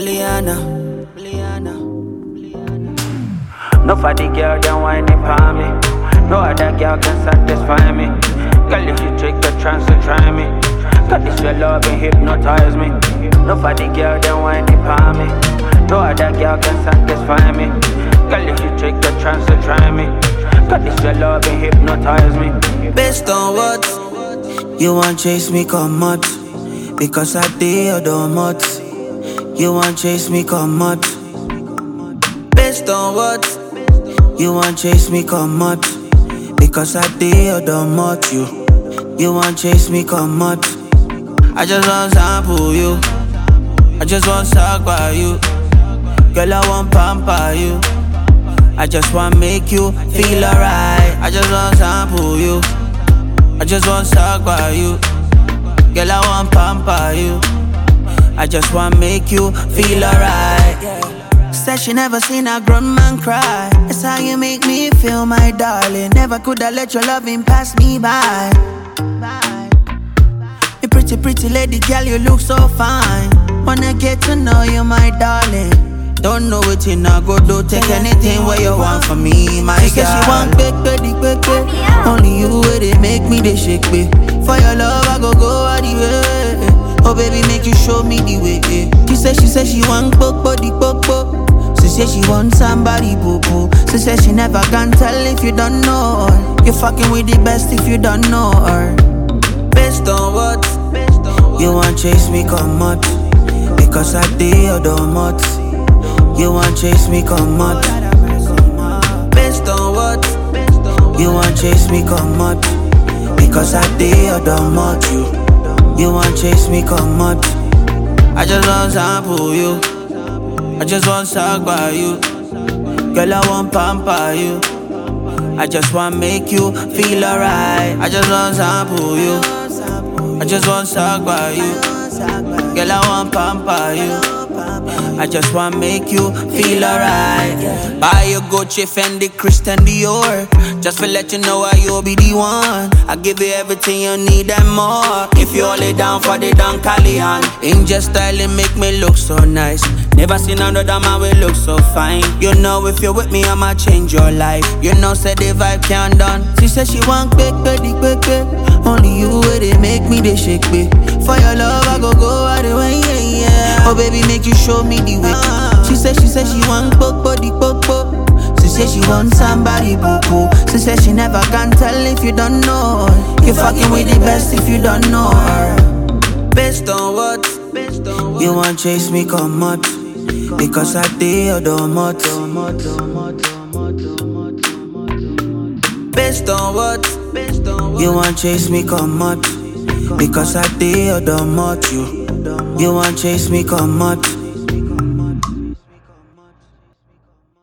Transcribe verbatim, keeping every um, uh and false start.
Liana, Liana. No for the girl then whining for me. No other girl can satisfy me. Girl, if you take the chance to try me, got this your love and hypnotize me. No for the girl then whining for me. No other girl can satisfy me. Girl, if you take the chance to try me, got this your love and hypnotize me. Based on what? You want chase me, come out. Because I did or not. You want chase me, come out. Based on what? You want chase me, come out. Because I did or not. You You want chase me, come out. I just want sample you. I just want suck by you. Girl, I want pamper you. I just want make you feel alright. I just want sample you. I just want suck by you. Girl, I want pamper you. I just want make you feel alright. Said she never seen a grown man cry. That's how you make me feel, my darling. Never could I let your loving pass me by. You pretty, pretty lady, girl, you look so fine. Wanna get to know you, my darling. Don't know what you not go do. Take anything where you want from me, my she girl. She said she want quick, quick, quick, quick. Only you where they make me they shake me. For your love, I go go all the way. Oh baby, make you show me the way. She said she said she want quick, body, quick, quick. She said she want somebody boo boo. She said she never can tell if you don't know her. You fucking with the best if you don't know her. Based on what? You want chase me, come out. Because I did or not. You want chase me, come out. Based on what? You want chase me, come out. Because I did or not. You You want chase me, come out. I just want sample you. I just want suck by you. Girl, I want pamper you. I just want make you feel alright. I just want sample you. I just want suck by you. Girl, I want pamper you. I just want make you feel alright. Buy your Gucci, Fendi, Christian Dior. Just for let you know I you'll be the one. I give you everything you need and more. If you hold it down for the Don Calian. Angel styling make me look so nice. Never seen another man will look so fine. You know if you're with me I'ma change your life. You know said the vibe can't done. She said she want quick, quick, quick, quick. Only you where they make me they shake me. For your love I go go all the way, yeah, yeah. Oh baby make you show me the way. She said she said she want quick, body, quick, quick. She said she want somebody boo boo. She said she never can tell if you don't know her. You fucking with the best if you don't know her. Based on what? You want chase me, come out. Because I did or not. Based on what? You want chase me, come out. Because I did or not. You You want chase me, come out.